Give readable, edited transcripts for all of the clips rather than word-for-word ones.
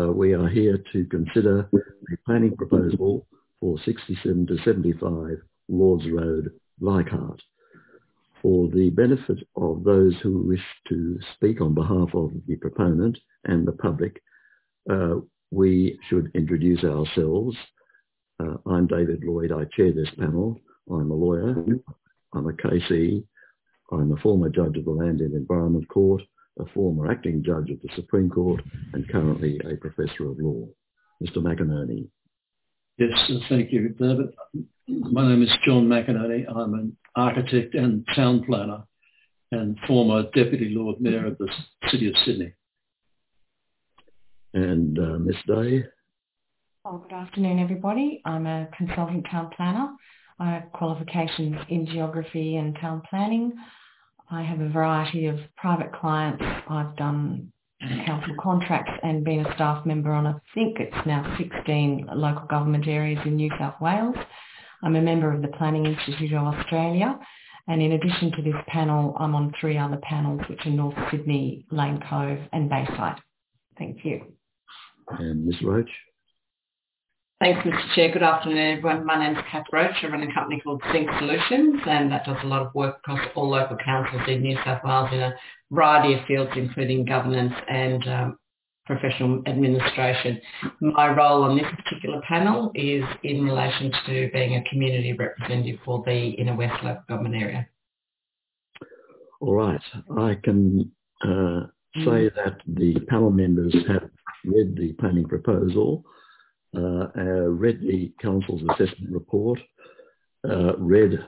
We are here to consider a planning proposal for 67 to 75 Lords Road, Leichhardt. For the benefit of those who wish to speak on behalf of the proponent and the public, we should introduce ourselves. I'm David Lloyd. I chair this panel. I'm a lawyer. I'm a KC. I'm a former judge of the Land and Environment Court, a former acting judge of the Supreme Court, and currently a professor of law. Mr. McInerney. Yes, thank you, David. My name is John McInerney. I'm an architect and town planner and former Deputy Lord Mayor of the City of Sydney. And Ms. Day? Oh, good afternoon, everybody. I'm a consultant town planner. I have qualifications in geography and town planning. I have a variety of private clients. I've done council contracts and been a staff member on, I think it's now 16 local government areas in New South Wales. I'm a member of the Planning Institute of Australia. And in addition to this panel, I'm on 3 other panels, which are North Sydney, Lane Cove and Bayside. Thank you. And Ms. Roach? Thanks, Mr. Chair. Good afternoon, everyone. My name is Kath Roach. I run a company called Sync Solutions, and that does a lot of work across all local councils in New South Wales in a variety of fields, including governance and professional administration. My role on this particular panel is in relation to being a community representative for the Inner West local government area. All right. I can say that the panel members have read the planning proposal, read the council's assessment report, read,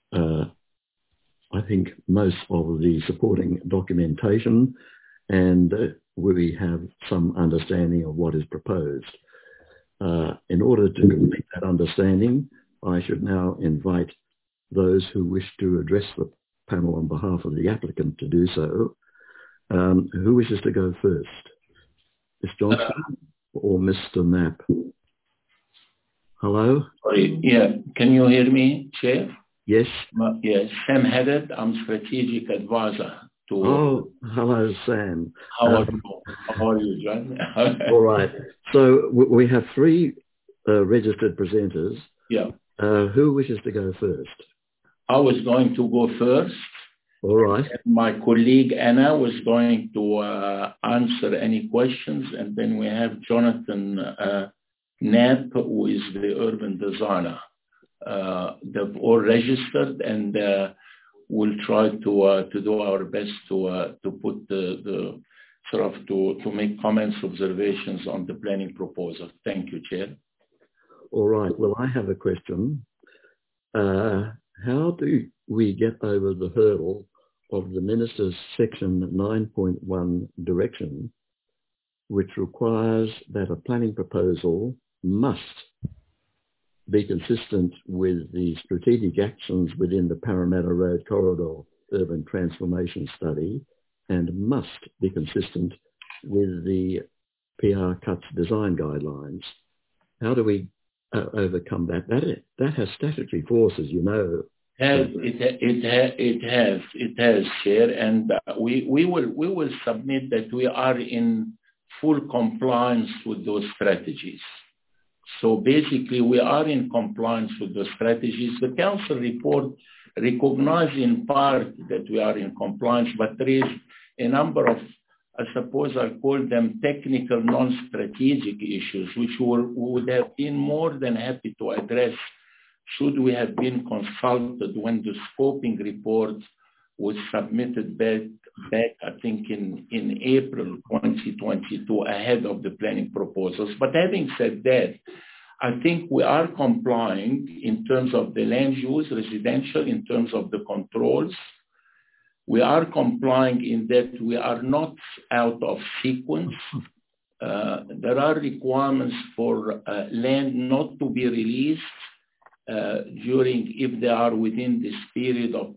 I think, most of the supporting documentation, and we have some understanding of what is proposed. In order to complete that understanding, I should now invite those who wish to address the panel on behalf of the applicant to do so. Who wishes to go first? Ms. Johnston or Mr. Knapp? Hello? Sorry, yeah. Can you hear me, Chair? Yes. Yes, Sam Haddad. I'm Strategic Advisor to... Oh, hello, Sam. How are you, John? All right. So we have 3 registered presenters. Yeah. Who wishes to go first? I was going to go first. All right. My colleague Anna was going to answer any questions, and then we have Jonathan Knapp, who is the urban designer. They've all registered, and we'll try to do our best to put the sort of to make comments, observations on the planning proposal. Thank you, Chair. All right. Well, I have a question. How do we get over the hurdle of the Minister's Section 9.1 direction, which requires that a planning proposal must be consistent with the strategic actions within the Parramatta Road Corridor Urban Transformation Study and must be consistent with the PR Cuts design guidelines? How do we overcome that? That has statutory force, as you know. It has, Chair, and we will submit that we are in full compliance with those strategies. So basically, we are in compliance with the strategies. The council report recognizes in part that we are in compliance, but there is a number of, I suppose I call them technical, non-strategic issues, which we would have been more than happy to address should we have been consulted when the scoping report was submitted back I think, in April 2022, ahead of the planning proposals. But having said that, I think we are complying in terms of the land use, residential, in terms of the controls. We are complying in that we are not out of sequence. There are requirements for land not to be released if they are within this period of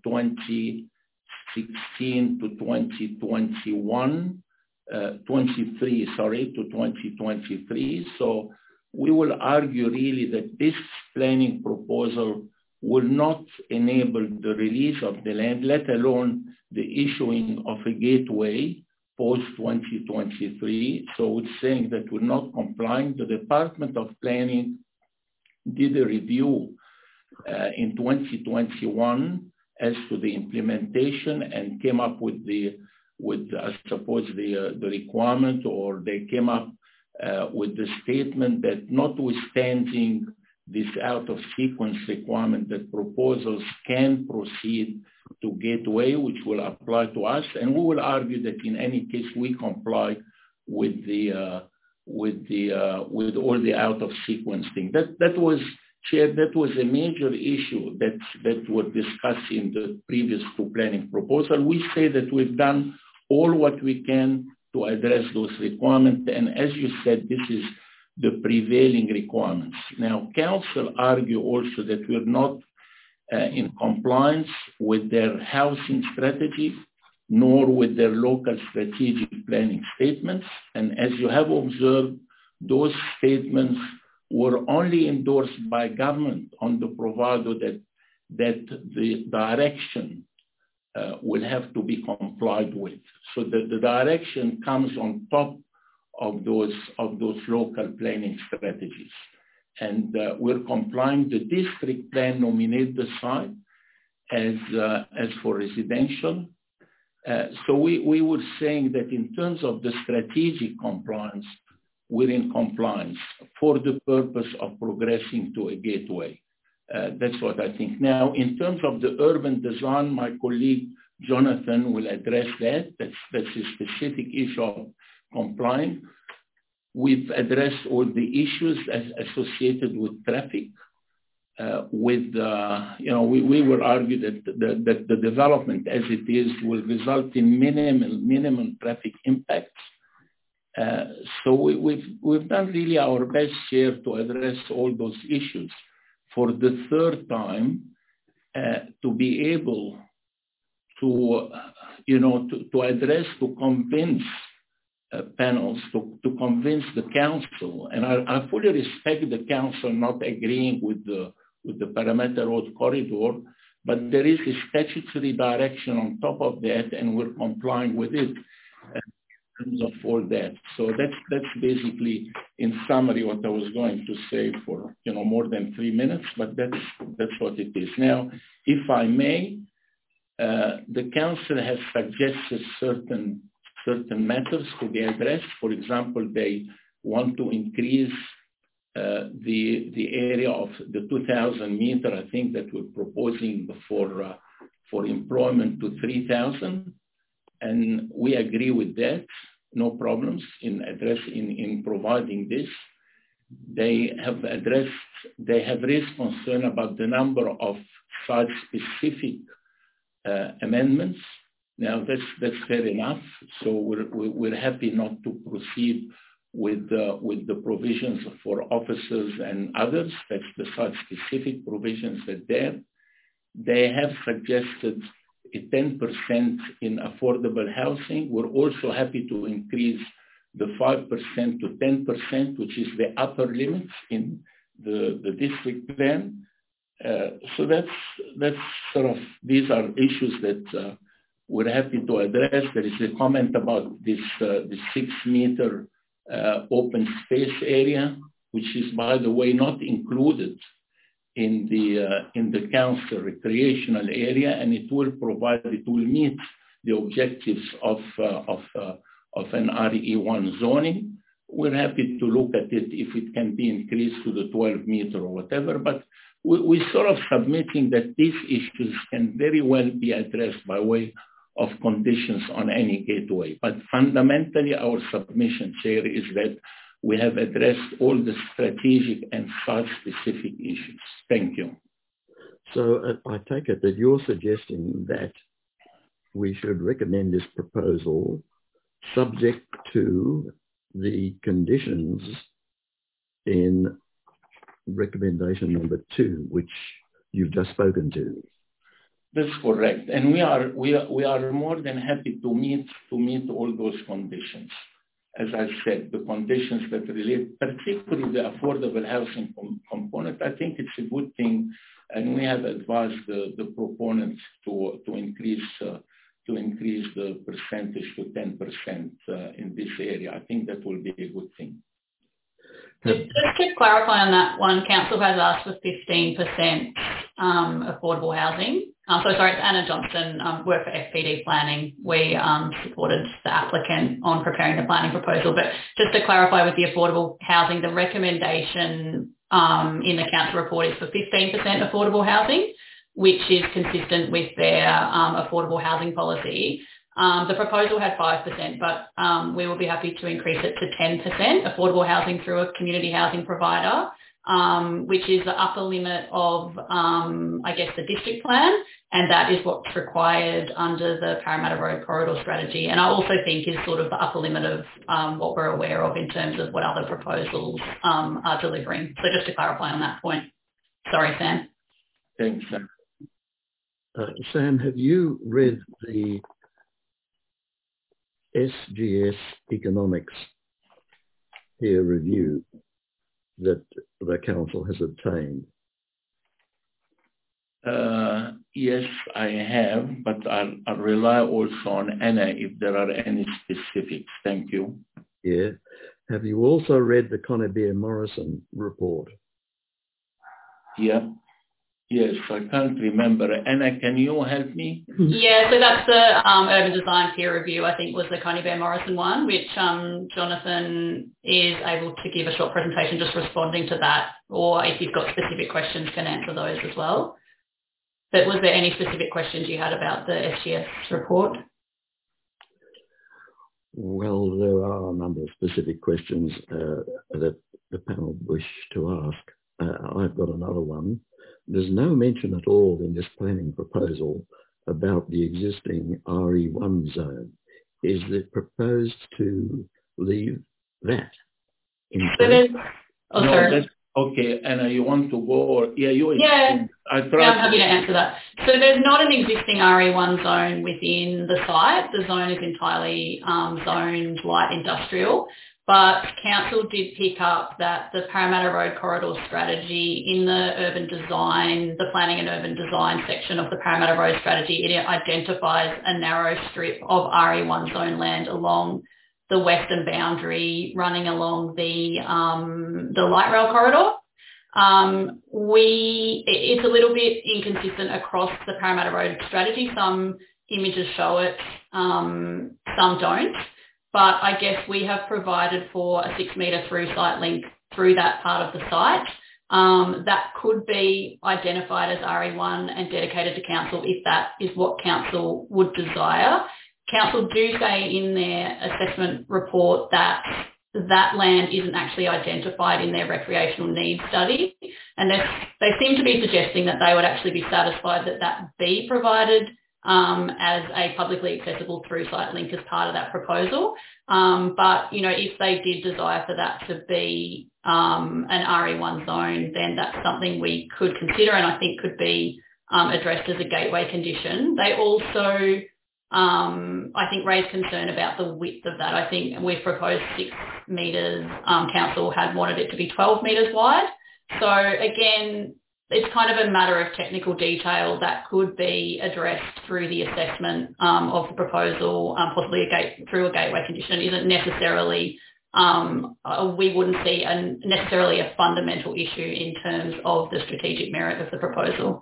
2016 to 2021, 23 to 2023. So we will argue really that this planning proposal will not enable the release of the land, let alone the issuing of a gateway post-2023. So it's saying that we're not complying. The Department of Planning did a review in 2021 as to the implementation and came up with I suppose the requirement, or they came up with the statement that notwithstanding this out of sequence requirement, that proposals can proceed to gateway, which will apply to us, and we will argue that in any case we comply with all the out of sequencing. That was, Chair, that was a major issue that was discussed in the previous two planning proposal. We say that we've done all what we can to address those requirements, and as you said, this is the prevailing requirements. Now, Council argue also that we're not in compliance with their housing strategy, nor with their local strategic planning statements. And as you have observed, those statements were only endorsed by government on the proviso that the direction will have to be complied with. So the direction comes on top of those local planning strategies. And we're complying. The district plan nominate the site as for residential. So we were saying that in terms of the strategic compliance, we're in compliance for the purpose of progressing to a gateway. That's what I think. Now, in terms of the urban design, my colleague Jonathan will address that. That's a specific issue of complying. We've addressed all the issues associated with traffic. We will argue that the development as it is will result in minimum traffic impacts. So we've done really our best here to address all those issues. For the third time, to be able to address, to convince panels, to convince the council, and I fully respect the council not agreeing with the Parramatta Road corridor, but there is a statutory direction on top of that, and we're complying with it in terms of all that. So that's basically, in summary, what I was going to say for more than 3 minutes, but that's what it is. Now, if I may, the council has suggested certain matters to be addressed. For example, they want to increase the area of the 2,000 meter, I think, that we're proposing for employment to 3,000. And we agree with that, no problems in providing this. They have raised concern about the number of site-specific amendments. Now that's fair enough. So we're happy not to proceed with the provisions for officers and others. That's the site-specific provisions that there. They have suggested a 10% in affordable housing. We're also happy to increase the 5% to 10%, which is the upper limit in the district plan. So that's sort of, these are issues that we're happy to address. There is a comment about this the 6-meter open space area, which is, by the way, not included in the council recreational area, and it will meet the objectives of an RE1 zoning. We're happy to look at it if it can be increased to the 12-meter or whatever, but we're sort of submitting that these issues can very well be addressed by way of conditions on any gateway. But fundamentally, our submission, Chair, is that we have addressed all the strategic and site-specific issues. Thank you. So I take it that you're suggesting that we should recommend this proposal subject to the conditions in recommendation number 2, which you've just spoken to. That's correct, and we are more than happy to meet all those conditions. As I said, the conditions that relate, particularly the affordable housing component, I think it's a good thing, and we have advised the proponents to increase to increase the percentage to 10% in this area. I think that will be a good thing. Just to clarify on that one, Council has asked for 15% affordable housing. Sorry, it's Anna Johnson, work for FPD Planning. We supported the applicant on preparing the planning proposal. But just to clarify with the affordable housing, the recommendation in the Council report is for 15% affordable housing, which is consistent with their affordable housing policy. The proposal had 5%, but we will be happy to increase it to 10% affordable housing through a community housing provider, which is the upper limit of, I guess, the district plan, and that is what's required under the Parramatta Road Corridor Strategy. And I also think is sort of the upper limit of what we're aware of in terms of what other proposals are delivering. So just to clarify on that point. Sorry, Sam. Thanks, Sam. Sam, have you read the SGS Economics peer review that the Council has obtained? Yes, I have, but I'll rely also on Anna if there are any specifics. Thank you. Yeah. Have you also read the Conybeare-Morrison report? Yeah. Yes, I can't remember. Anna, can you help me? Yeah, so that's the urban design peer review, I think was the Conybeare-Morrison one, which Jonathan is able to give a short presentation just responding to that, or if you've got specific questions, can answer those as well. But was there any specific questions you had about the SGS report? Well, there are a number of specific questions that the panel wish to ask. I've got another one. There's no mention at all in this planning proposal about the existing RE1 zone. Is it proposed to leave that in place? Okay, Anna, you want to go? Yeah, you. Yeah, I'm happy to answer that. So there's not an existing RE1 zone within the site. The zone is entirely zoned light industrial. But Council did pick up that the Parramatta Road Corridor Strategy in the urban design, the planning and urban design section of the Parramatta Road Strategy, it identifies a narrow strip of RE1 zone land along the western boundary running along the light rail corridor. It's a little bit inconsistent across the Parramatta Road Strategy. Some images show it, some don't. But I guess we have provided for a 6 metre through site link through that part of the site. That could be identified as RE1 and dedicated to Council if that is what Council would desire. Council do say in their assessment report that that land isn't actually identified in their recreational needs study. And they seem to be suggesting that they would actually be satisfied that that be provided as a publicly accessible through site link as part of that proposal. But, you know, if they did desire for that to be an RE1 zone, then that's something we could consider and I think could be addressed as a gateway condition. They also, I think, raised concern about the width of that. I think we've proposed 6 metres. Council had wanted it to be 12 metres wide. So, again, it's kind of a matter of technical detail that could be addressed through the assessment of the proposal, possibly through a gateway condition. It isn't necessarily, we wouldn't see necessarily a fundamental issue in terms of the strategic merit of the proposal.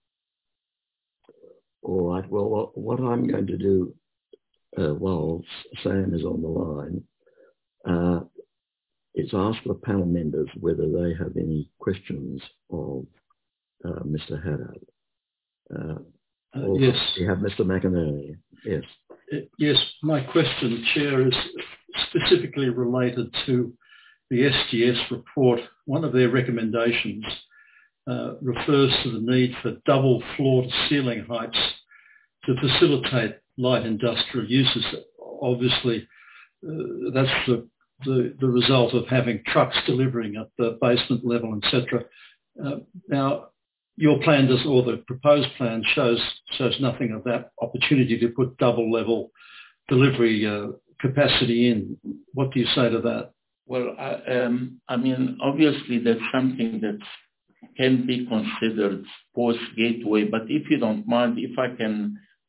All right. Well, what I'm going to do while Sam is on the line is ask the panel members whether they have any questions of Mr. Haddad. Yes. We have Mr. McInerney. Yes. Yes, my question, Chair, is specifically related to the SGS report. One of their recommendations refers to the need for double floor-to-ceiling heights to facilitate light industrial uses. Obviously, that's the result of having trucks delivering at the basement level, etc. Now, your plan does, or the proposed plan shows nothing of that opportunity to put double level delivery capacity in. What do you say to that? Well, I mean, obviously that's something that can be considered post-gateway, but if you don't mind, if I can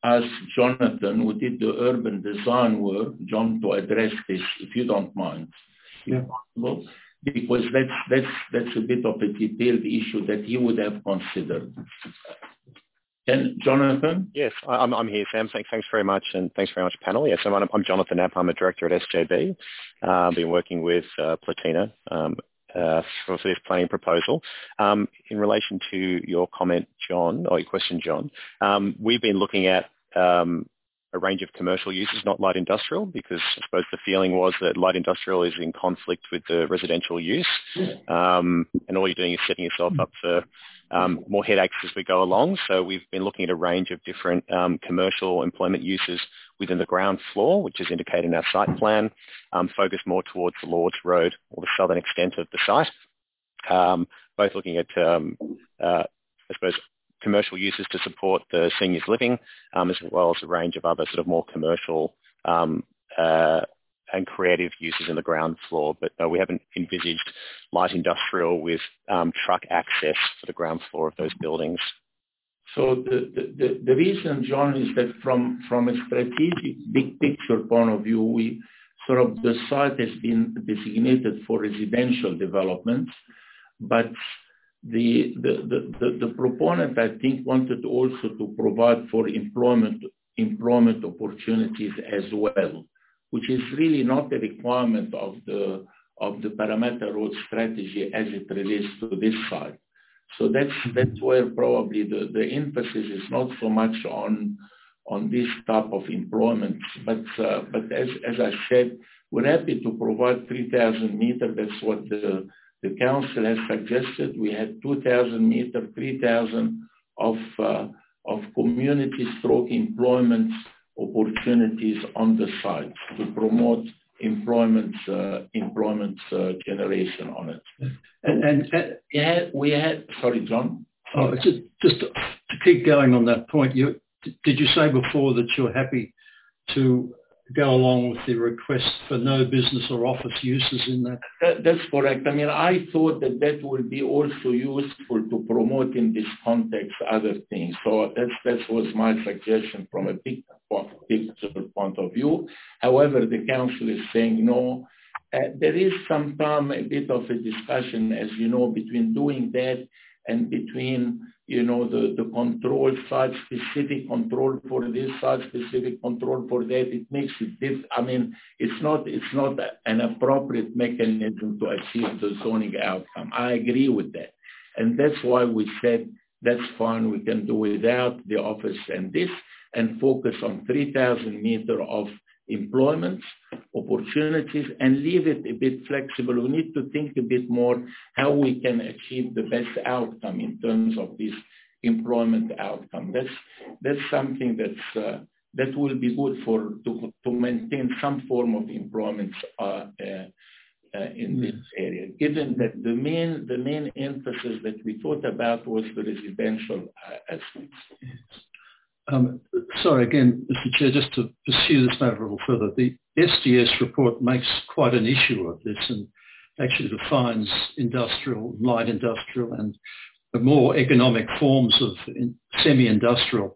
ask Jonathan, who did the urban design work, John, to address this, if you don't mind. Yeah. Because that's a bit of a detailed issue that he would have considered. And Jonathan? Yes, I'm here, Sam. Thanks very much, and thanks very much, panel. Yes, I'm Jonathan Knapp. I'm a director at SJB. I've been working with Platina for this planning proposal. In relation to your comment, John, or your question, John, we've been looking at a range of commercial uses, not light industrial, because I suppose the feeling was that light industrial is in conflict with the residential use. And all you're doing is setting yourself up for more headaches as we go along. So we've been looking at a range of different commercial employment uses within the ground floor, which is indicated in our site plan, focused more towards the Lords Road or the southern extent of the site. Both looking at, I suppose, commercial uses to support the seniors living, as well as a range of other sort of more commercial and creative uses in the ground floor. But no, we haven't envisaged light industrial with truck access for the ground floor of those buildings. So the reason, John, is that from a strategic big picture point of view, we sort of the site has been designated for residential development, but the proponent, I think, wanted also to provide for employment opportunities as well, which is really not a requirement of the Parramatta Road strategy as it relates to this site. So that's where probably the emphasis is not so much on this type of employment, but as I said, we're happy to provide 3,000 meters. That's what the council has suggested. We had 2,000 meters, 3,000 of community stroke employment opportunities on the site to promote employment generation on it. And we had sorry, John. Oh, just to keep going on that point, did you say before that you're happy to go along with the request for no business or office uses in that? That's correct. I mean, I thought that would be also useful to promote in this context other things. So that was my suggestion from a big picture point of view. However, the council is saying no. There is sometimes a bit of a discussion, as you know, between doing that and between, you know, the control, site-specific control for this, site-specific control for that. It makes it I mean, it's not an appropriate mechanism to achieve the zoning outcome. I agree with that. And that's why we said, that's fine, we can do without the office and this, and focus on 3,000 meters of employment opportunities and leave it a bit flexible. We need to think a bit more how we can achieve the best outcome in terms of this employment outcome. That's something that will be good to maintain some form of employment in this area, given that the main emphasis that we thought about was the residential aspects. Sorry, again, Mr. Chair, just to pursue this matter a little further, the SGS report makes quite an issue of this and actually defines industrial, light industrial, and the more economic forms of semi-industrial.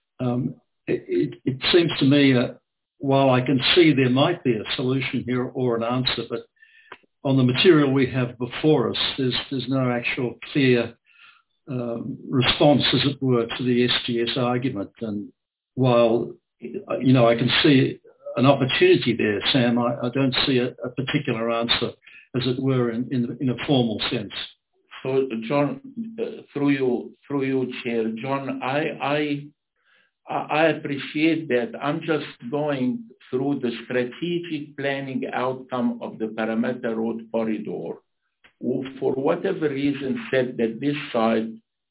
It seems to me that while I can see there might be a solution here or an answer, but on the material we have before us, there's no actual clear response, as it were, to the SGS argument. And while, you know, I can see an opportunity there, Sam, I don't see a particular answer, as it were, in a formal sense. So, John, through you, Chair, John, I appreciate that. I'm just going through the strategic planning outcome of the Parramatta Road corridor, who, for whatever reason, said that this site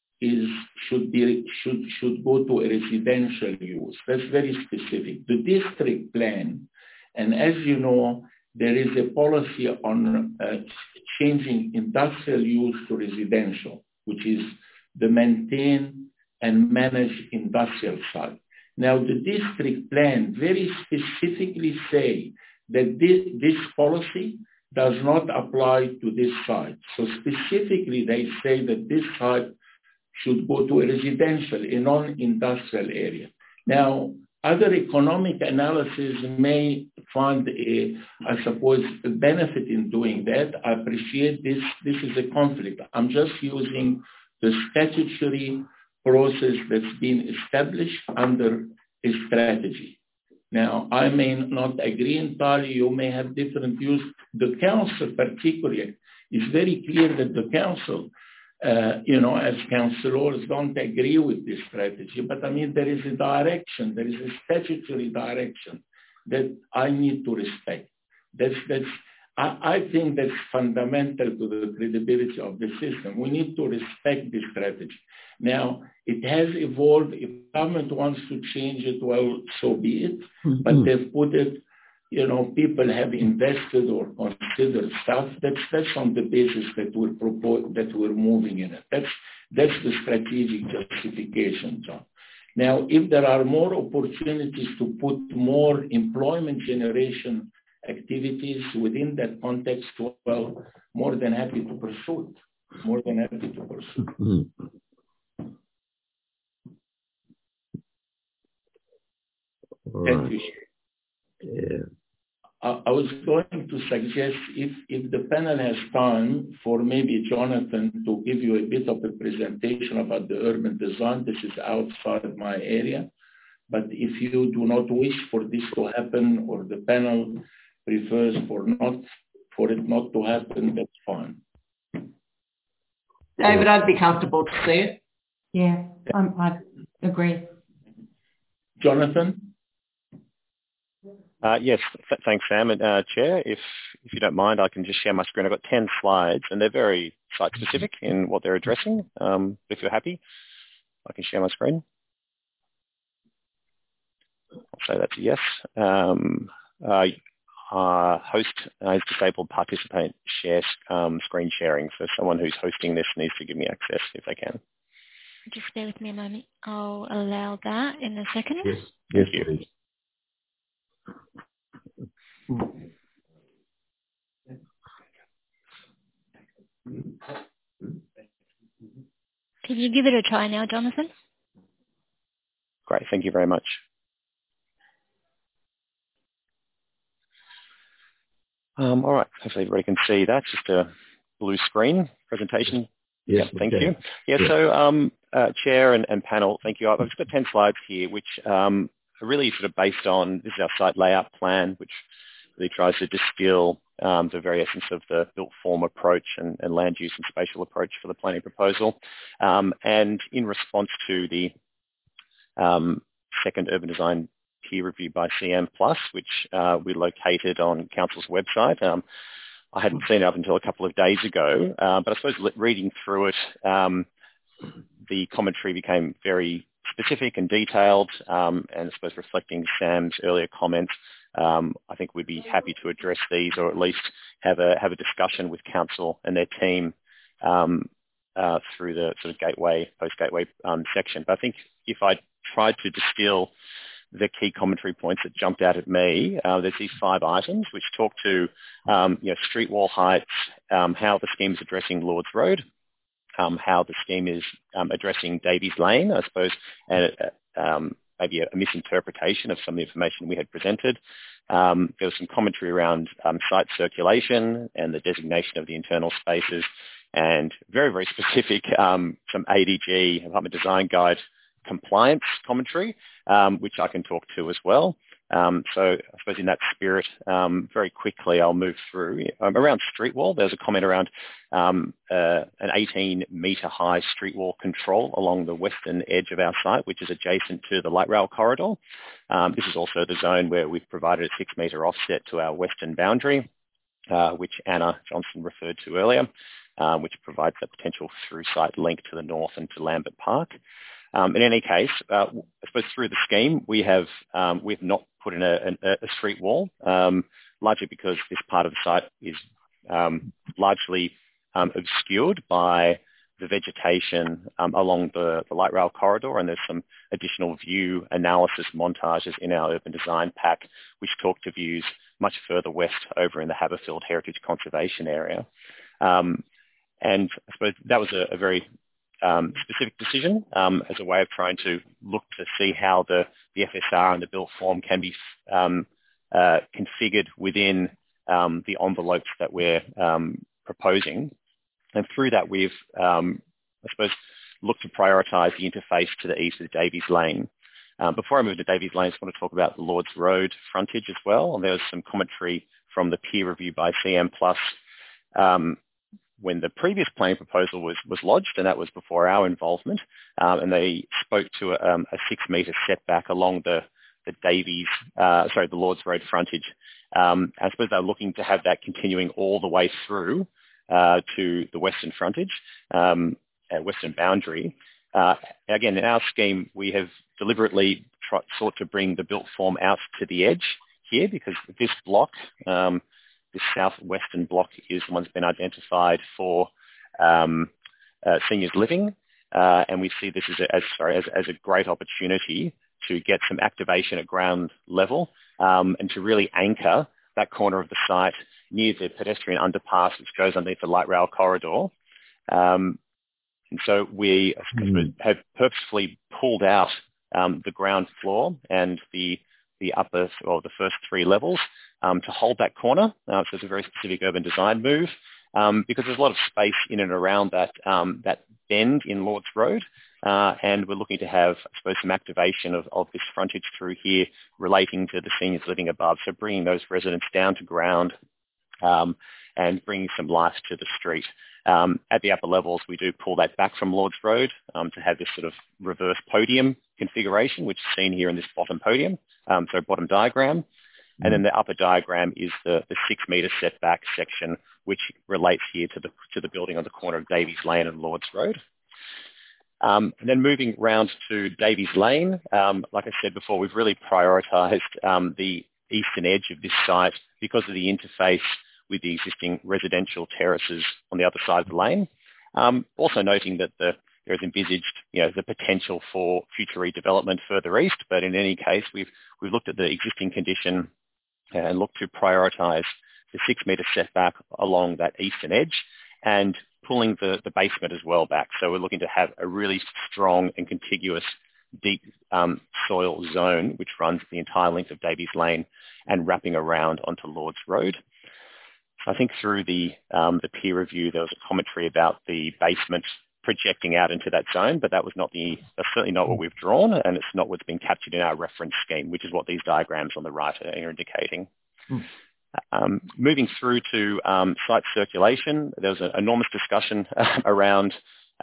should go to a residential use. That's very specific. The district plan, and as you know, there is a policy on changing industrial use to residential, which is the maintain and manage industrial site. Now, the district plan very specifically say that this policy does not apply to this site. So specifically, they say that this site should go to a residential, a non-industrial area. Now, other economic analysis may find, I suppose, a benefit in doing that. I appreciate this. This is a conflict. I'm just using the statutory process that's been established under a strategy. Now, I may not agree entirely. You may have different views. The council particularly is very clear that the council, as councillors don't agree with this strategy. But I mean, there is a direction, there is a statutory direction that I need to respect. I think that's fundamental to the credibility of the system. We need to respect this strategy. Now, it has evolved. If government wants to change it, well, so be it. Mm-hmm. But they've put it, people have invested or considered stuff. That's on the basis that we're moving in it. That's the strategic justification, John. Now, if there are more opportunities to put more employment generation activities within that context, well, more than happy to pursue it. More than happy to pursue it. Mm-hmm. Thank you. Yeah. I was going to suggest if the panel has time for maybe Jonathan to give you a bit of a presentation about the urban design. This is outside my area. But if you do not wish for this to happen or the panel prefers for it not to happen, that's fine. David, I'd be comfortable to see it. Yeah, I agree. Jonathan? Yes, thanks, Sam. And Chair, if you don't mind, I can just share my screen. I've got 10 slides, and they're very site-specific in what they're addressing. If you're happy, I can share my screen. I'll say that's a yes. Host is disabled participant share screen sharing. So someone who's hosting this needs to give me access if they can. Just bear with me a moment. I'll allow that in a second. Yes, please. Can you give it a try now, Jonathan? Great, thank you very much. All right, hopefully everybody can see that. Just a blue screen presentation. Yes, thank you. Yeah, so Chair and panel, thank you. I've just got 10 slides here, which are really sort of based on, this is our site layout plan, which really tries to distill the very essence of the built form approach and land use and spatial approach for the planning proposal. And in response to the second urban design peer review by CM+, which we located on Council's website. I hadn't seen it up until a couple of days ago, but I suppose reading through it, the commentary became very specific and detailed, and I suppose reflecting Sam's earlier comments, I think we'd be happy to address these or at least have a discussion with Council and their team through the sort of post-gateway section. But I think if I tried to distill the key commentary points that jumped out at me, there's these 5 items which talk to street wall heights, how the scheme is addressing Lords Road, how the scheme is addressing Davies Lane, I suppose, and maybe a misinterpretation of some of the information we had presented. There was some commentary around site circulation and the designation of the internal spaces, and very, very specific, some ADG, Apartment Design Guide, compliance commentary, which I can talk to as well. So I suppose in that spirit, very quickly I'll move through. Around street wall, there's a comment around an 18-metre high street wall control along the western edge of our site, which is adjacent to the light rail corridor. This is also the zone where we've provided a 6-metre offset to our western boundary, which Anna Johnson referred to earlier, which provides a potential through-site link to the north and to Lambert Park. In any case, I suppose through the scheme, we've not put in a street wall, largely because this part of the site is largely obscured by the vegetation along the light rail corridor, and there's some additional view analysis montages in our urban design pack, which talk to views much further west over in the Haberfield Heritage Conservation Area. And I suppose that was a very specific decision as a way of trying to look to see how the FSR and the built form can be configured within the envelopes that we're proposing. And through that, we've, I suppose, looked to prioritise the interface to the east of Davies Lane. Before I move to Davies Lane, I just want to talk about the Lords Road frontage as well. And there was some commentary from the peer review by CM Plus when the previous planning proposal was lodged, and that was before our involvement. And they spoke to a 6 metre setback along the Lords Road frontage. I suppose they're looking to have that continuing all the way through to the western frontage, western boundary. Again, in our scheme, we have deliberately sought to bring the built form out to the edge here, because this block, this southwestern block, is the one that's been identified for seniors living, and we see this as a great opportunity to get some activation at ground level and to really anchor that corner of the site near the pedestrian underpass which goes underneath the light rail corridor. And so we have purposefully pulled out the ground floor and the upper, or the first 3 levels to hold that corner. So it's a very specific urban design move because there's a lot of space in and around that bend in Lords Road. And we're looking to have, I suppose, some activation of this frontage through here relating to the seniors living above. So bringing those residents down to ground and bringing some life to the street. At the upper levels, we do pull that back from Lords Road to have this sort of reverse podium configuration, which is seen here in this bottom podium, bottom diagram. And then the upper diagram is the 6 metre setback section, which relates here to the building on the corner of Davies Lane and Lords Road. And then moving round to Davies Lane, like I said before, we've really prioritised the eastern edge of this site because of the interface with the existing residential terraces on the other side of the lane. Also noting that there is envisaged, the potential for future redevelopment further east, but in any case, we've looked at the existing condition and looked to prioritise the 6 metre setback along that eastern edge and pulling the basement as well back. So we're looking to have a really strong and contiguous deep soil zone which runs the entire length of Davies Lane and wrapping around onto Lords Road. I think through the peer review, there was a commentary about the basement projecting out into that zone, but that's certainly not what we've drawn, and it's not what's been captured in our reference scheme, which is what these diagrams on the right are indicating. Moving through to site circulation, there was an enormous discussion around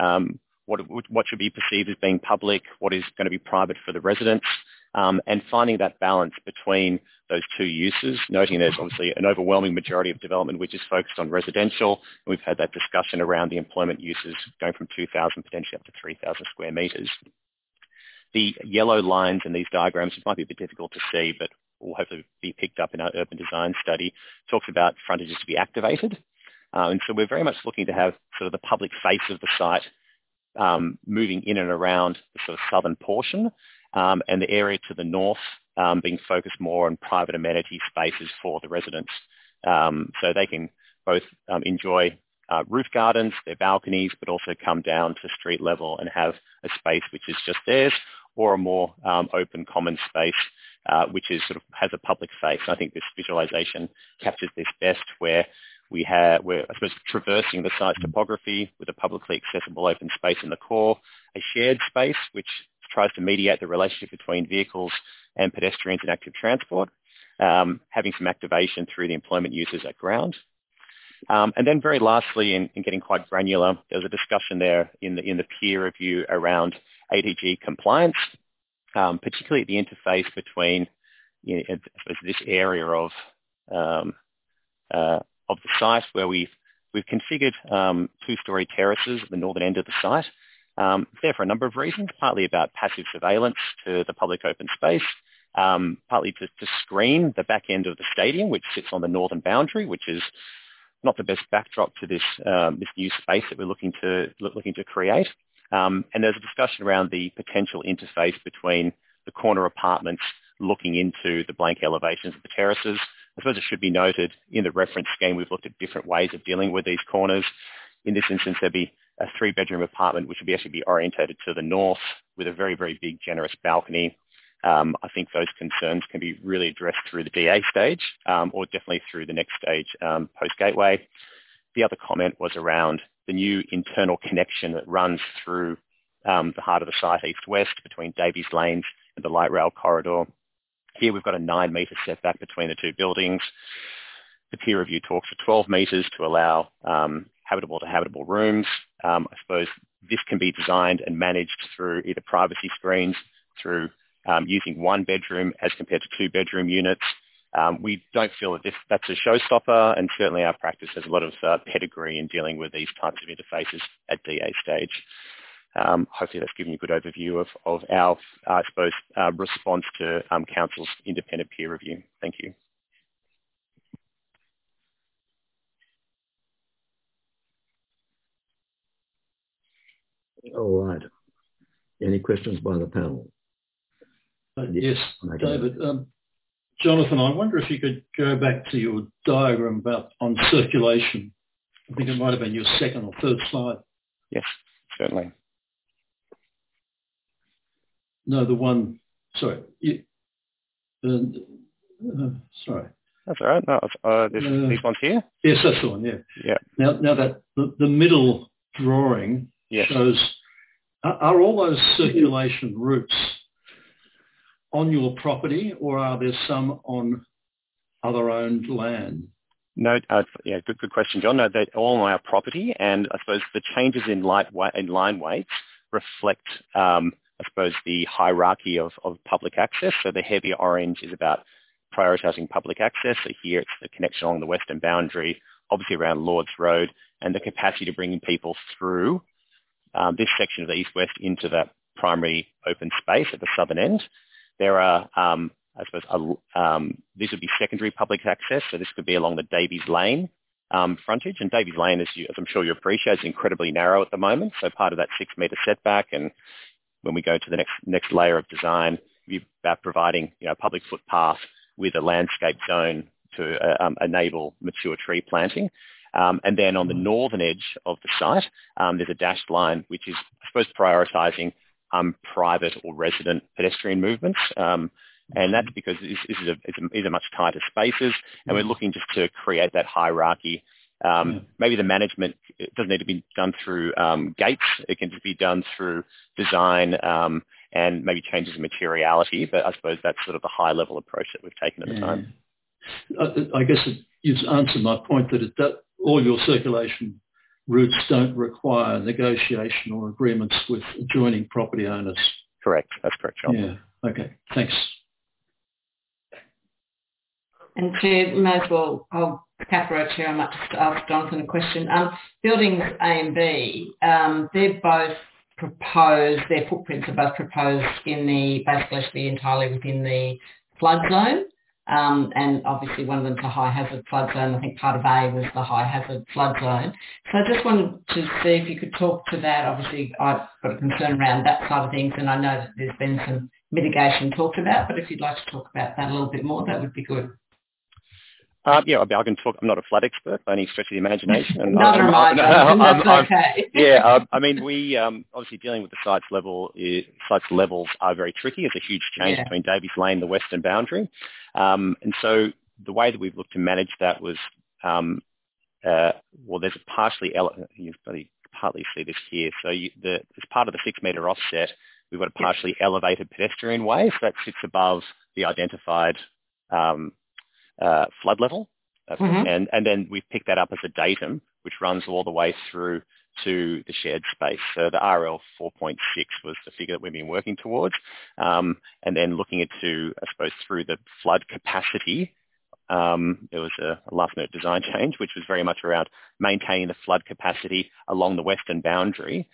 what should be perceived as being public, what is going to be private for the residents, and finding that balance between those two uses, noting there's obviously an overwhelming majority of development which is focused on residential. And we've had that discussion around the employment uses going from 2,000 potentially up to 3,000 square metres. The yellow lines in these diagrams, which might be a bit difficult to see, but will hopefully be picked up in our urban design study, talks about frontages to be activated. And so we're very much looking to have sort of the public face of the site moving in and around the sort of southern portion, and the area to the north being focused more on private amenity spaces for the residents. So they can both enjoy roof gardens, their balconies, but also come down to street level and have a space which is just theirs, or a more open common space which is sort of has a public face. I think this visualization captures this best, where we're, I suppose, traversing the site's topography with a publicly accessible open space in the core, a shared space which tries to mediate the relationship between vehicles and pedestrians and active transport, having some activation through the employment uses at ground. And then very lastly, in getting quite granular, there was a discussion there in the peer review around ADG compliance, particularly at the interface between this area of the site where we've configured 2-storey terraces at the northern end of the site. There for a number of reasons, partly about passive surveillance to the public open space, partly to screen the back end of the stadium, which sits on the northern boundary, which is not the best backdrop to this new space that we're looking to create. And there's a discussion around the potential interface between the corner apartments looking into the blank elevations of the terraces. I suppose it should be noted in the reference scheme, we've looked at different ways of dealing with these corners. In this instance, there'd be a 3-bedroom apartment, which would actually be orientated to the north with a very, very big, generous balcony. I think those concerns can be really addressed through the DA stage or definitely through the next stage post-gateway. The other comment was around the new internal connection that runs through the heart of the site east-west between Davies Lanes and the light rail corridor. Here we've got a 9-metre setback between the two buildings. The peer review talks for 12 metres to allow habitable to habitable rooms. I suppose this can be designed and managed through either privacy screens, through using 1 bedroom as compared to 2-bedroom units. We don't feel that that's a showstopper, and certainly our practice has a lot of pedigree in dealing with these types of interfaces at DA stage. Hopefully that's given you a good overview of our, I suppose, response to Council's independent peer review. Thank you. All right. Any questions by the panel? Yes, David. Jonathan, I wonder if you could go back to your diagram on circulation. I think it might have been your second or third slide. Yes, certainly. No, the one, sorry. Sorry. That's all right. No, these ones here? Yes, that's the one, yeah. Yeah. Now that the middle drawing shows, are all those circulation routes on your property, or are there some on other owned land? No, good question, John. No, they're all on our property, and I suppose the changes in line weights reflect, I suppose, the hierarchy of public access. So the heavier orange is about prioritising public access. So here it's the connection along the western boundary, obviously around Lords Road, and the capacity to bring people through this section of the east-west into that primary open space at the southern end. There are, I suppose, these would be secondary public access. So this could be along the Davies Lane frontage. And Davies Lane, as I'm sure you appreciate, is incredibly narrow at the moment. So part of that 6-metre setback. And when we go to the next layer of design, we're about providing a public footpath with a landscape zone to enable mature tree planting. And then on the northern edge of the site, there's a dashed line, which is, I suppose, prioritising private or resident pedestrian movements. And that's because these are much tighter spaces, and we're looking just to create that hierarchy. Maybe the management, it doesn't need to be done through gates. It can just be done through design and maybe changes in materiality. But I suppose that's sort of the high-level approach that we've taken at the time. I guess you've answered my point that all your circulation routes don't require negotiation or agreements with adjoining property owners. Correct. That's correct, John. Yeah. Okay. Thanks. And Chair, may as well, Kath Roach here, I might just ask Jonathan a question. Buildings A and B, they're both proposed, their footprints are both proposed basically to be entirely within the flood zone. And obviously one of them's a high hazard flood zone. I think part of A was the high hazard flood zone. So I just wanted to see if you could talk to that. Obviously I've got a concern around that side of things, and I know that there's been some mitigation talked about, but if you'd like to talk about that a little bit more, that would be good. I can talk. I'm not a flood expert by any stretch of the imagination. And Neither am I, that's okay. I mean, we obviously dealing with the site's levels are very tricky. It's a huge change between Davies Lane, the western boundary. And so the way that we've looked to manage that was, there's a partially, you partly see this here. So as part of the 6-metre offset, we've got a partially elevated pedestrian way. So that sits above the identified flood level. And then we've picked that up as a datum, which runs all the way through to the shared space. So the RL 4.6 was the figure that we've been working towards. And then looking into, I suppose, through the flood capacity, there was a last-minute design change, which was very much around maintaining the flood capacity along the western boundary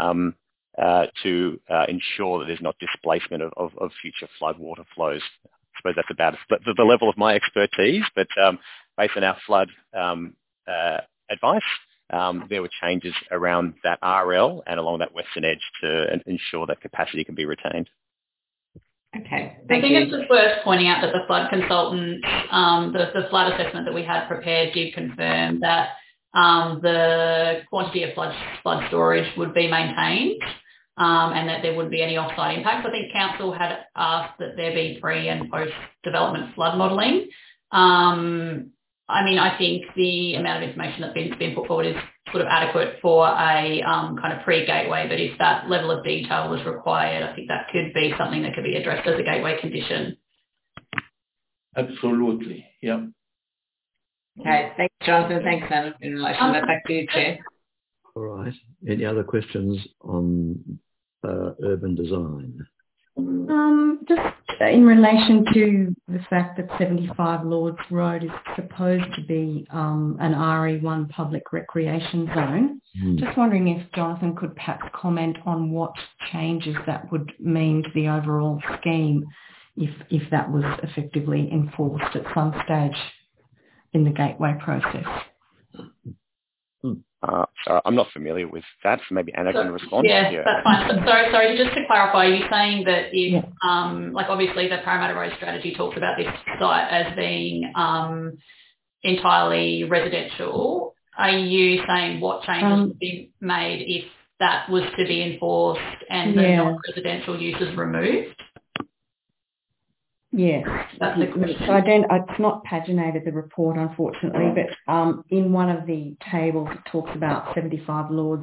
to ensure that there's not displacement of future flood water flows. I suppose that's about the level of my expertise, but based on our flood advice, there were changes around that RL and along that western edge to ensure that capacity can be retained. Okay, I think it's just worth pointing out that the flood consultant, the flood assessment that we had prepared did confirm that the quantity of flood storage would be maintained, and that there wouldn't be any off-site impacts. I think council had asked that there be pre and post-development flood modelling. I think the amount of information that's been put forward is sort of adequate for a kind of pre-gateway, but if that level of detail was required, I think that could be something that could be addressed as a gateway condition. Absolutely, yeah. Okay, thanks, Jonathan. Thanks, Anna, in relation to that. Back to you, Chair. All right. Any other questions on urban design? Just in relation to the fact that 75 Lords Road is supposed to be an RE1 public recreation zone, just wondering if Jonathan could perhaps comment on what changes that would mean to the overall scheme if that was effectively enforced at some stage in the gateway process. So I'm not familiar with that, so maybe Anna can respond. Yeah, that's fine. So, sorry, just to clarify, you're saying that if, obviously the Parramatta Road strategy talks about this site as being entirely residential. Are you saying what changes would be made if that was to be enforced and the non-residential uses removed? Yes, that's the question. So it's not paginated, the report, unfortunately, but in one of the tables it talks about 75 Lords.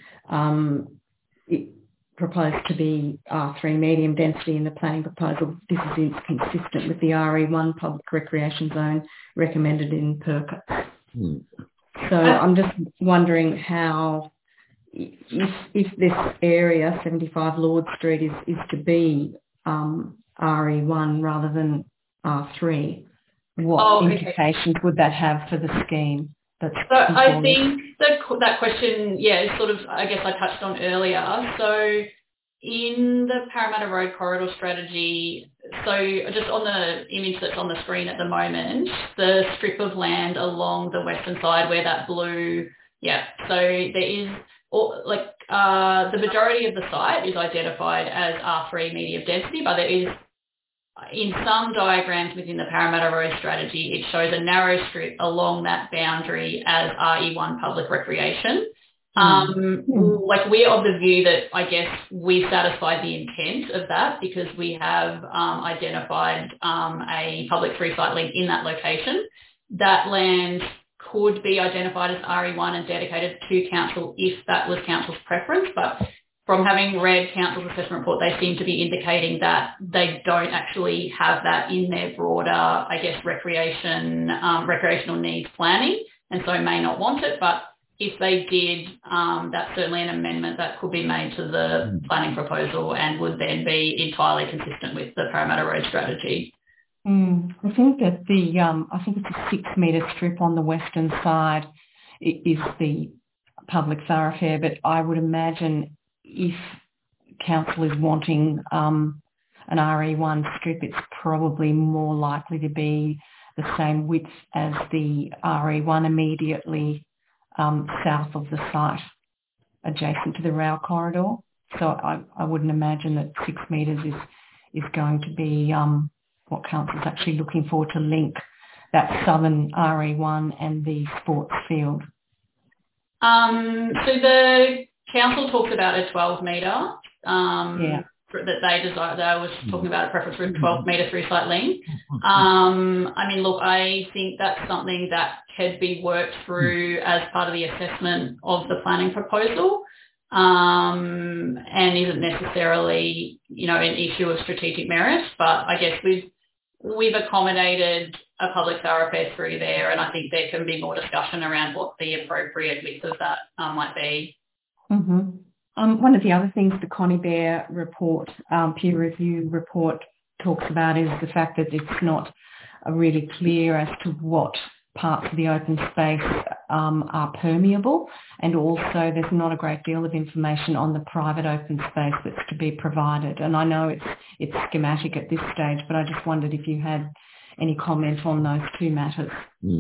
It proposed to be R3 medium density in the planning proposal. This is consistent with the RE1 public recreation zone recommended in PERCA. So I'm just wondering how, if this area, 75 Lord Street, is to be RE1 rather than R3, what implications would that have for the scheme? I think that question, is sort of, I guess I touched on earlier. So in the Parramatta Road Corridor Strategy, so just on the image that's on the screen at the moment, the strip of land along the western side where that blue, so there is, the majority of the site is identified as R3 medium density, but there is, in some diagrams within the Parramatta Road Strategy, it shows a narrow strip along that boundary as RE1 public recreation. We're of the view that, I guess, we've satisfied the intent of that because we have identified a public free site link in that location. That land could be identified as RE1 and dedicated to council if that was council's preference, but from having read council's assessment report, they seem to be indicating that they don't actually have that in their broader, I guess, recreational needs planning, and so may not want it. But if they did, that's certainly an amendment that could be made to the planning proposal and would then be entirely consistent with the Parramatta Road Strategy. I think that I think it's a 6 metre strip on the western side is the public thoroughfare, but I would imagine if council is wanting an RE1 strip, it's probably more likely to be the same width as the RE1 immediately south of the site, adjacent to the rail corridor. So I wouldn't imagine that 6 metres is going to be what council's actually looking for to link that southern RE1 and the sports field. So the council talked about a 12 metre that they desire. They was talking about a preference for a 12 metre through site length. I think that's something that could be worked through as part of the assessment of the planning proposal, and isn't necessarily, an issue of strategic merit. But I guess we've accommodated a public thoroughfare through there, and I think there can be more discussion around what the appropriate width of that might be. One of the other things the Connie Bear report, peer review report, talks about is the fact that it's not really clear as to what parts of the open space are permeable, and also there's not a great deal of information on the private open space that's to be provided. And I know it's schematic at this stage, but I just wondered if you had any comment on those two matters.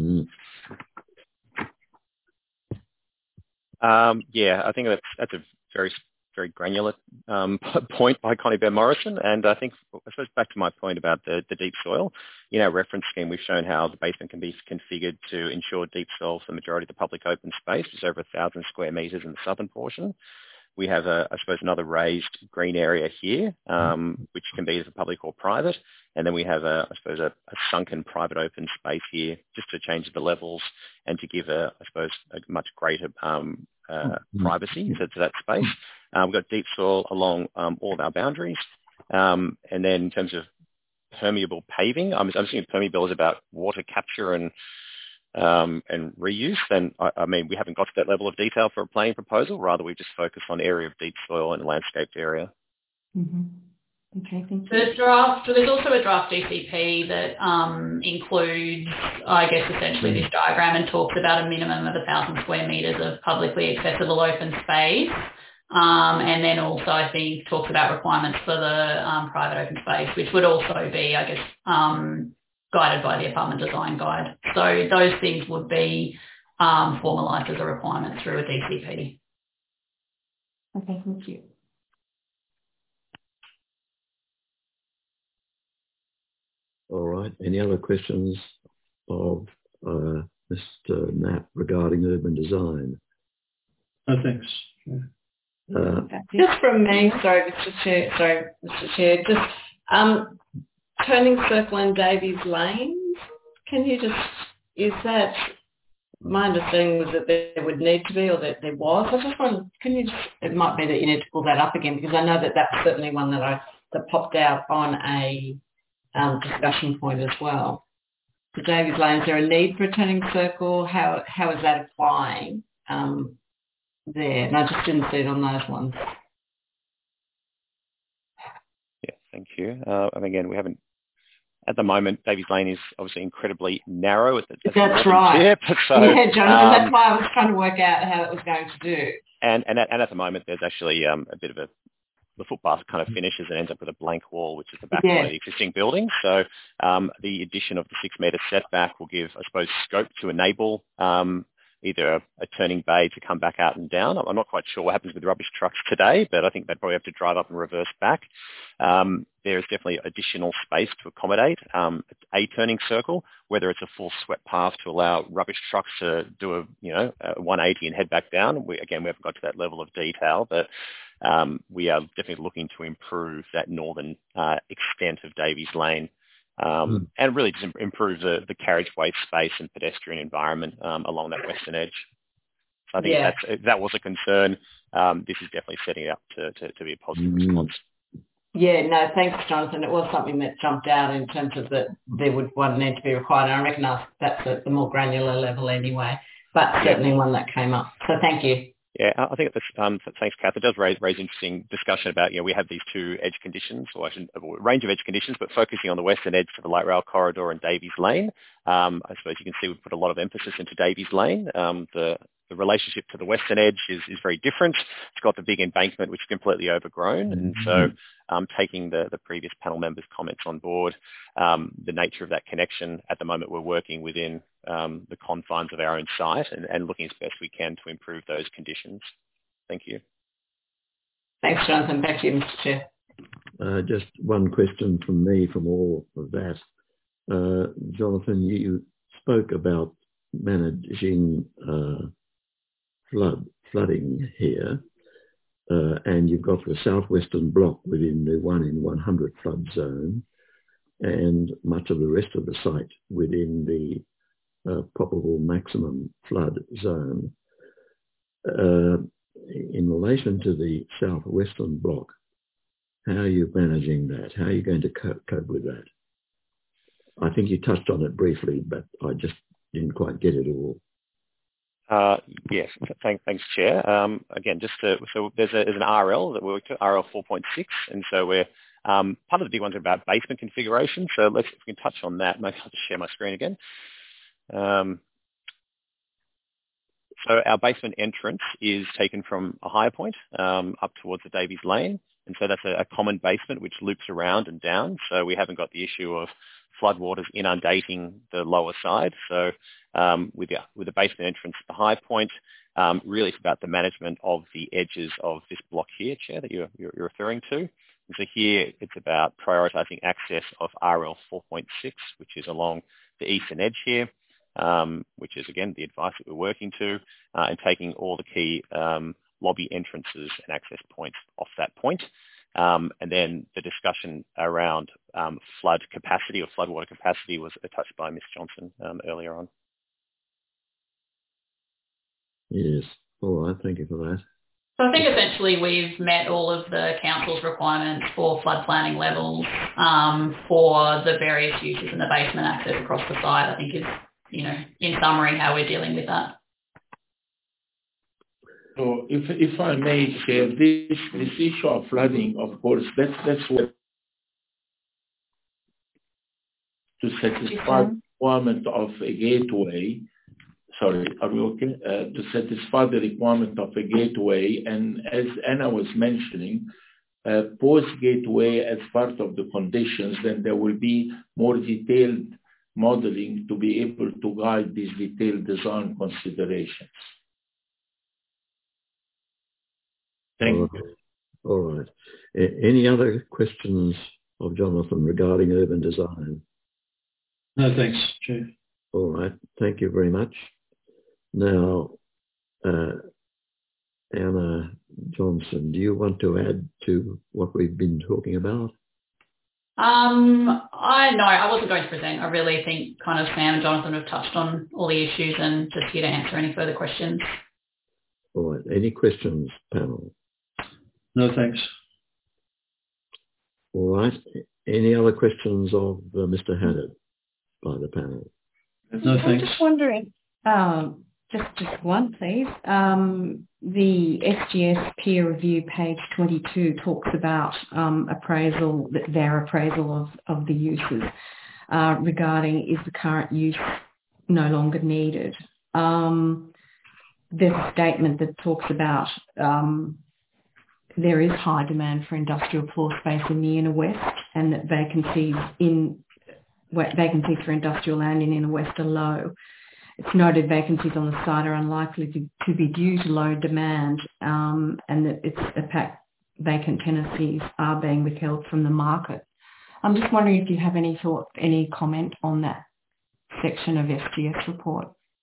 I think that's a very, very granular point by Connie Bear Morrison, and I think, as suppose back to my point about the deep soil. In our reference scheme, we've shown how the basement can be configured to ensure deep soil for the majority of the public open space, which is over 1,000 square metres in the southern portion. We have, I suppose, another raised green area here, which can be either public or private. And then we have, I suppose, a sunken private open space here just to change the levels and to give, I suppose, a much greater privacy to that space. We've got deep soil along all of our boundaries. And then in terms of permeable paving, I'm assuming permeable is about water capture and reuse, then I mean, we haven't got to that level of detail for a planning proposal. Rather, we just focus on area of deep soil and landscaped area. Mm-hmm. Okay, thank you. There's also a draft DCP that includes, I guess, essentially this diagram and talks about a minimum of 1,000 square metres of publicly accessible open space. And then also, I think, talks about requirements for the private open space, which would also be, I guess, guided by the apartment design guide. So those things would be formalised as a requirement through a DCP. Okay, thank you. All right. Any other questions of Mr. Knapp regarding urban design? No, thanks. Just from me, Mr. Chair, just Turning Circle and Davies Lane, can you just, is that, my understanding was that there would need to be, or that there was, I just want, can you just, it might be that you need to pull that up again, because I know that that's certainly one that popped out on a discussion point as well. So Davies Lane, is there a need for a turning circle? How is that applying there? And I just didn't see it on those ones. Yeah, thank you. And again, we haven't, at the moment, Davies Lane is obviously incredibly narrow. That's right. Tip, so, yeah, Jonathan, that's why I was trying to work out how it was going to do. And at the moment, there's actually a bit of the footpath kind of finishes and ends up with a blank wall, which is the back wall of the existing building. So the addition of the 6 metre setback will give, I suppose, scope to enable either a turning bay to come back out and down. I'm not quite sure what happens with rubbish trucks today, but I think they'd probably have to drive up and reverse back. There is definitely additional space to accommodate a turning circle, whether it's a full swept path to allow rubbish trucks to do a 180 and head back down. We haven't got to that level of detail, but we are definitely looking to improve that northern extent of Davies Lane. And really just improve the carriageway space and pedestrian environment along that western edge. So I think that was a concern. This is definitely setting it up to be a positive response. Yeah, no, thanks, Jonathan. It was something that jumped out in terms of that there would one need to be required. And I recognise that's at the more granular level anyway, but certainly one that came up. So thank you. Yeah, I think thanks, Kath. It does raise interesting discussion about, we have these two edge conditions, or a range of edge conditions, but focusing on the western edge for the light rail corridor and Davies Lane. I suppose you can see we've put a lot of emphasis into Davies Lane. The relationship to the western edge is very different. It's got the big embankment, which is completely overgrown. And so taking the previous panel members' comments on board, the nature of that connection, at the moment we're working within the confines of our own site and looking as best we can to improve those conditions. Thank you. Thanks, Jonathan. Back to you, Mr. Chair. Just one question from me from all of that. Jonathan, you spoke about managing flooding here, and you've got the southwestern block within the 1 in 100 flood zone and much of the rest of the site within the probable maximum flood zone. In relation to the southwestern block, how are you managing that? How are you going to cope with that? I think you touched on it briefly, but I just didn't quite get it all. Yes, thanks, Chair. Again, so there's an RL that we work to, RL 4.6, and so we're part of the big ones are about basement configuration. So if we can touch on that. Maybe I'll just share my screen again. So our basement entrance is taken from a higher point up towards the Davies Lane, and so that's a common basement which loops around and down. So we haven't got the issue of floodwaters inundating the lower side. So with the basement entrance at the high point, really it's about the management of the edges of this block here, Chair, that you're referring to. And so here it's about prioritising access of RL 4.6, which is along the eastern edge here, which is, again, the advice that we're working to, and taking all the key lobby entrances and access points off that point. And then the discussion around flood capacity or floodwater capacity was touched by Ms. Johnson earlier on. Yes. All right. Thank you for that. So I think essentially we've met all of the council's requirements for flood planning levels for the various uses and the basement access across the site. I think is, in summary, how we're dealing with that. So if I may share, this issue of flooding, of course, that's what to satisfy the requirement of a gateway. Sorry, are we okay? To satisfy the requirement of a gateway, and as Anna was mentioning, post-gateway as part of the conditions, then there will be more detailed modeling to be able to guide these detailed design considerations. Thank you. All right. Any other questions of Jonathan regarding urban design? No, thanks, Chair. All right. Thank you very much. Now, Anna Johnson, do you want to add to what we've been talking about? I wasn't going to present. I really think kind of Sam and Jonathan have touched on all the issues and just here to answer any further questions. All right. Any questions, panel? No, thanks. All right. Any other questions of Mr. Haddad by the panel? No, thanks. I'm just wondering, just one, please. The SGS peer review, page 22, talks about their appraisal of the uses regarding is the current use no longer needed. There's a statement that talks about there is high demand for industrial floor space in the inner west, and that vacancies for industrial land in inner west are low. It's noted vacancies on the site are unlikely to be due to low demand, and that vacant tenancies are being withheld from the market. I'm just wondering if you have any comment on that section of SGS report.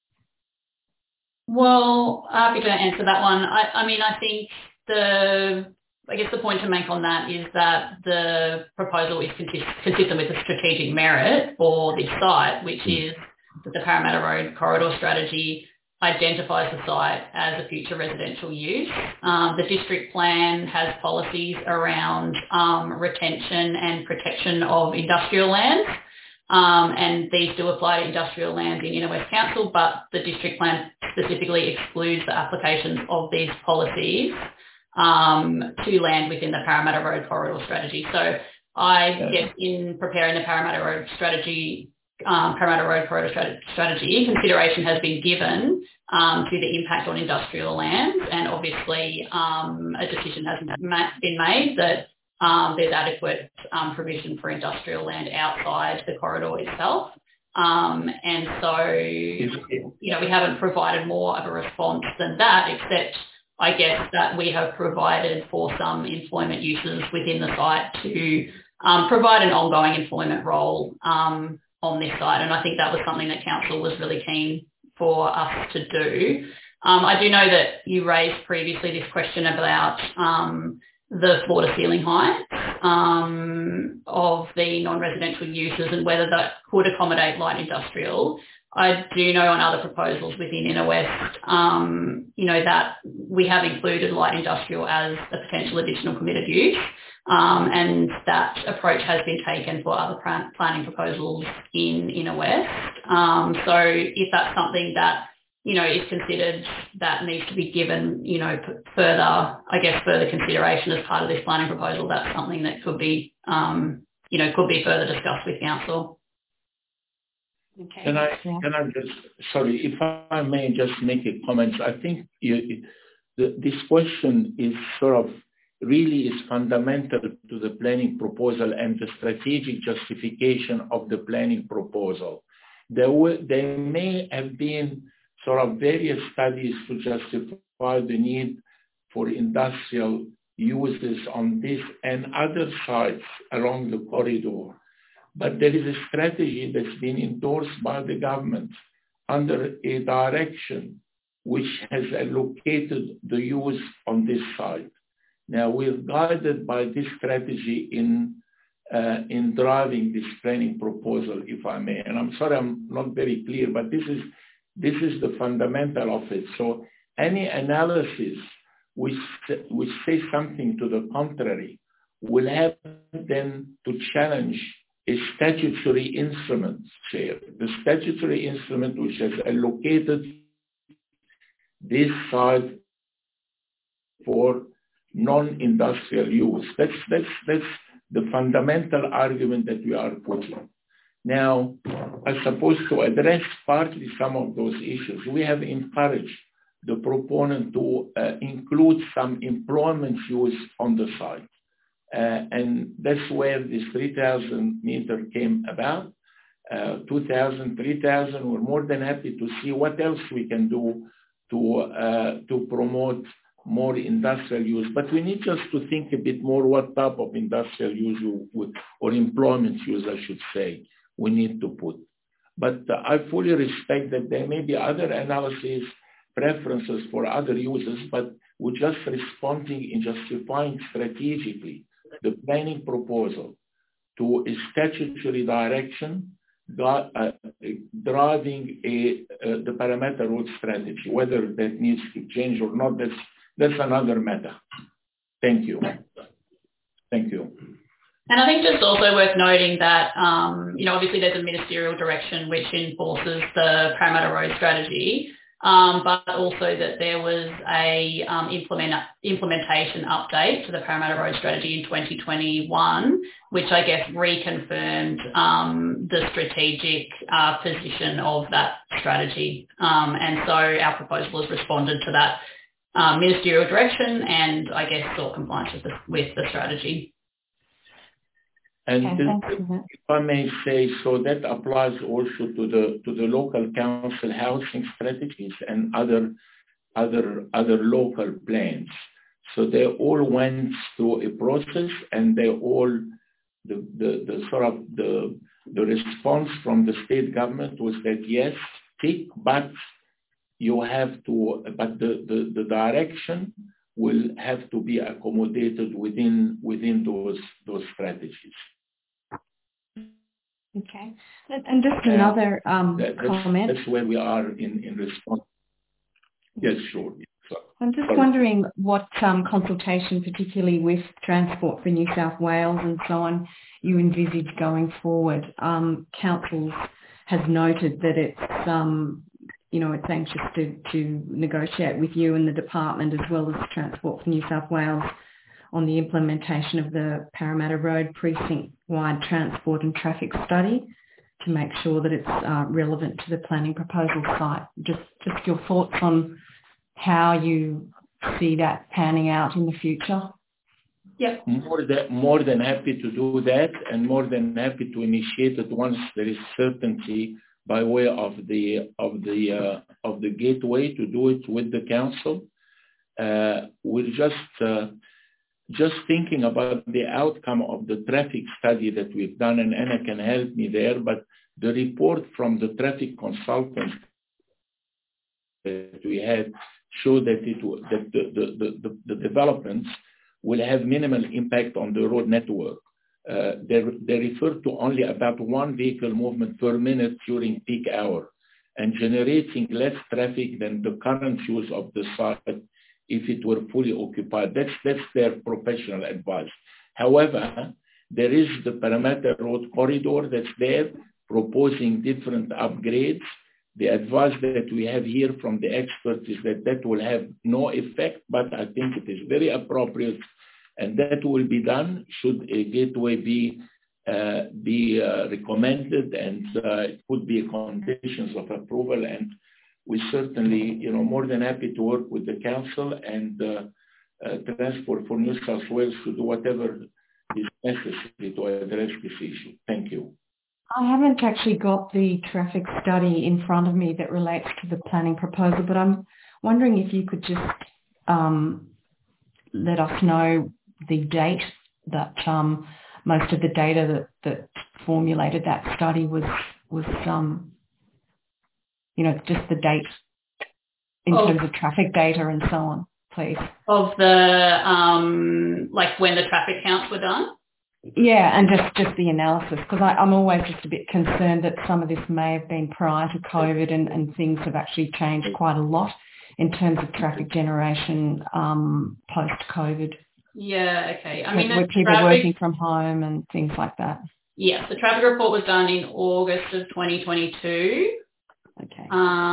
Well, happy to answer that one. I think the point to make on that is that the proposal is consistent with the strategic merit for this site, which is that the Parramatta Road corridor strategy identifies the site as a future residential use. The district plan has policies around retention and protection of industrial land, and these do apply to industrial land in Inner West Council, but the district plan specifically excludes the applications of these policies to land within the Parramatta Road corridor strategy. So I guess in preparing the Parramatta Road corridor strategy, consideration has been given to the impact on industrial land, and obviously a decision has been made that there's adequate provision for industrial land outside the corridor itself. And so, we haven't provided more of a response than that, except I guess that we have provided for some employment uses within the site to provide an ongoing employment role on this site. And I think that was something that Council was really keen for us to do. I do know that you raised previously this question about the floor-to-ceiling height of the non-residential uses and whether that could accommodate light industrial. I do know on other proposals within Inner West, that we have included light industrial as a potential additional permitted use, and that approach has been taken for other planning proposals in Inner West. So if that's something that is considered, that needs to be given, further consideration as part of this planning proposal, that's something that could be further discussed with Council. Okay. Can I just, sorry, if I may just make a comment. I think this question is really fundamental to the planning proposal and the strategic justification of the planning proposal. There may have been various studies to justify the need for industrial uses on this and other sites along the corridor. But there is a strategy that's been endorsed by the government under a direction which has allocated the use on this site. Now, we're guided by this strategy in driving this planning proposal, if I may. And I'm sorry I'm not very clear, but this is the fundamental of it. So any analysis which says something to the contrary will have then to challenge a statutory instrument, Chair. The statutory instrument which has allocated this site for non-industrial use. That's the fundamental argument that we are putting. Now, I suppose to address partly some of those issues, we have encouraged the proponent to include some employment use on the site. And that's where this 3,000 meter came about. 2,000, 3,000, we're more than happy to see what else we can do to promote more industrial use. But we need just to think a bit more what type of industrial use or employment use, I should say, we need to put. But I fully respect that there may be other analyses, preferences for other uses, but we're just responding in justifying strategically the planning proposal to a statutory direction driving the Parramatta Road strategy. Whether that needs to change or not, that's another matter. Thank you. Thank you. And I think just also worth noting that, obviously there's a ministerial direction which enforces the Parramatta Road strategy, but also that there was a implementation update to the Parramatta Road strategy in 2021, which I guess reconfirmed the strategic position of that strategy. And so our proposal has responded to that ministerial direction and I guess sought compliance with the strategy. And if I may say, so that applies also to the local council housing strategies and other local plans. So they all went through a process, and they all the response from the state government was that yes, tick, but you have to, but the direction will have to be accommodated within those strategies. Okay. And just another comment. That's where we are in response. Yes, sure. I'm just wondering what consultation, particularly with Transport for New South Wales and so on, you envisage going forward. Council has noted that it's anxious to negotiate with you and the department as well as Transport for New South Wales on the implementation of the Parramatta Road precinct-wide transport and traffic study to make sure that it's relevant to the planning proposal site. Just your thoughts on how you see that panning out in the future? Yep. More than happy to do that, and more than happy to initiate it once there is certainty by way of the gateway to do it with the council. We're just thinking about the outcome of the traffic study that we've done, and Anna can help me there, but the report from the traffic consultant that we had showed that the developments will have minimal impact on the road network. They refer to only about one vehicle movement per minute during peak hour and generating less traffic than the current use of the site if it were fully occupied. That's their professional advice. However, there is the Parramatta Road corridor that's there proposing different upgrades. The advice that we have here from the experts is that will have no effect, but I think it is very appropriate, and that will be done should a gateway be recommended, and it could be conditions of approval. And we certainly, more than happy to work with the council and Transport for New South Wales to do whatever is necessary to address this issue. Thank you. I haven't actually got the traffic study in front of me that relates to the planning proposal, but I'm wondering if you could just let us know the date that most of the data that formulated that study was just the date in terms of traffic data and so on, please. Of the, when the traffic counts were done? Yeah, and just the analysis, because I'm always just a bit concerned that some of this may have been prior to COVID and things have actually changed quite a lot in terms of traffic generation post-COVID. Yeah, okay. With people working from home and things like that. Yes, the traffic report was done in August of 2022. Okay.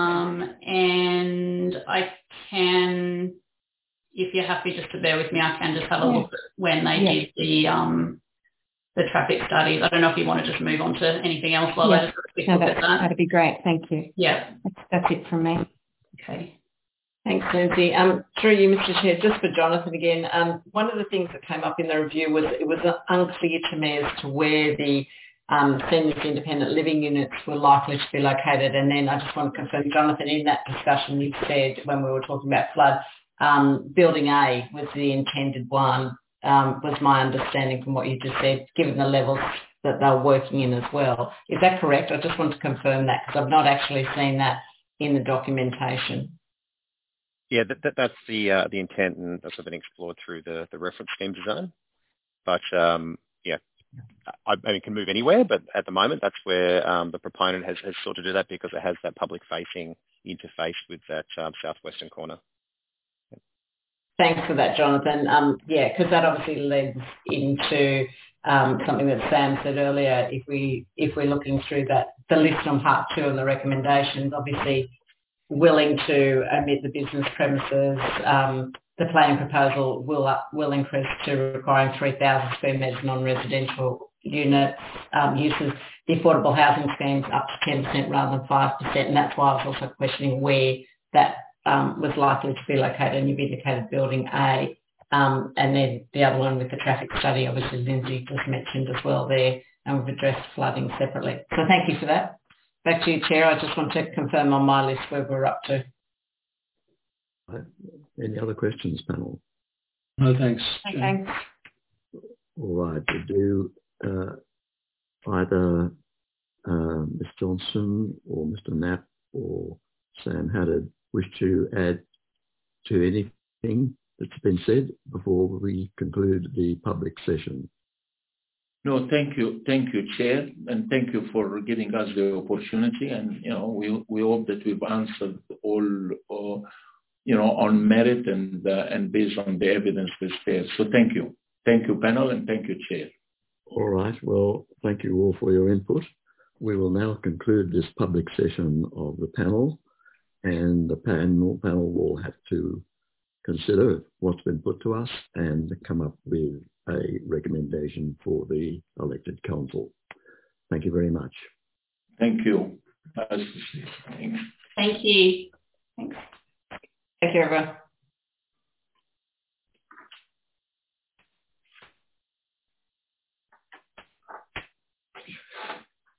And I can, if you're happy just to bear with me, I can just have a look at when they did the traffic studies. I don't know if you want to just move on to anything else while I just have a quick look at that. That'd be great. Thank you. Yeah. That's it from me. Okay. Thanks, Lindsay. Through you, Mr. Chair, just for Jonathan again, one of the things that came up in the review was it was unclear to me as to where the seniors independent living units were likely to be located. And then I just want to confirm, Jonathan, in that discussion you said when we were talking about flood, Building A was the intended one, was my understanding from what you just said, given the levels that they're working in as well. Is that correct? I just want to confirm that because I've not actually seen that in the documentation. Yeah, that's the intent, and that's been explored through the reference scheme design. But I mean, it can move anywhere, but at the moment, that's where the proponent has sought to do that because it has that public-facing interface with that southwestern corner. Thanks for that, Jonathan. Because that obviously leads into something that Sam said earlier. If we're looking through the list on part 2 and the recommendations, obviously willing to omit the business premises. The planning proposal will increase to requiring 3,000 square metres non-residential units uses. The affordable housing scheme's up to 10% rather than 5%, and that's why I was also questioning where that was likely to be located, and you've indicated Building A. And then the other one with the traffic study, obviously Lindsay just mentioned as well there, and we've addressed flooding separately. So thank you for that. Back to you, Chair. I just want to confirm on my list where we're up to. Any other questions, panel? No, thanks. Okay, thanks. All right. Do either Ms. Johnson or Mr. Knapp or Sam Haddad wish to add to anything that's been said before we conclude the public session? No, thank you, Chair, and thank you for giving us the opportunity. And we hope that we've answered all, on merit and based on the evidence that's there. So thank you, panel, and thank you, Chair. All right. Well, thank you all for your input. We will now conclude this public session of the panel, and the panel will have to consider what's been put to us and come up with a recommendation for the elected council. Thank you very much. Thank you. Thank you. Thanks. Thank you, everyone.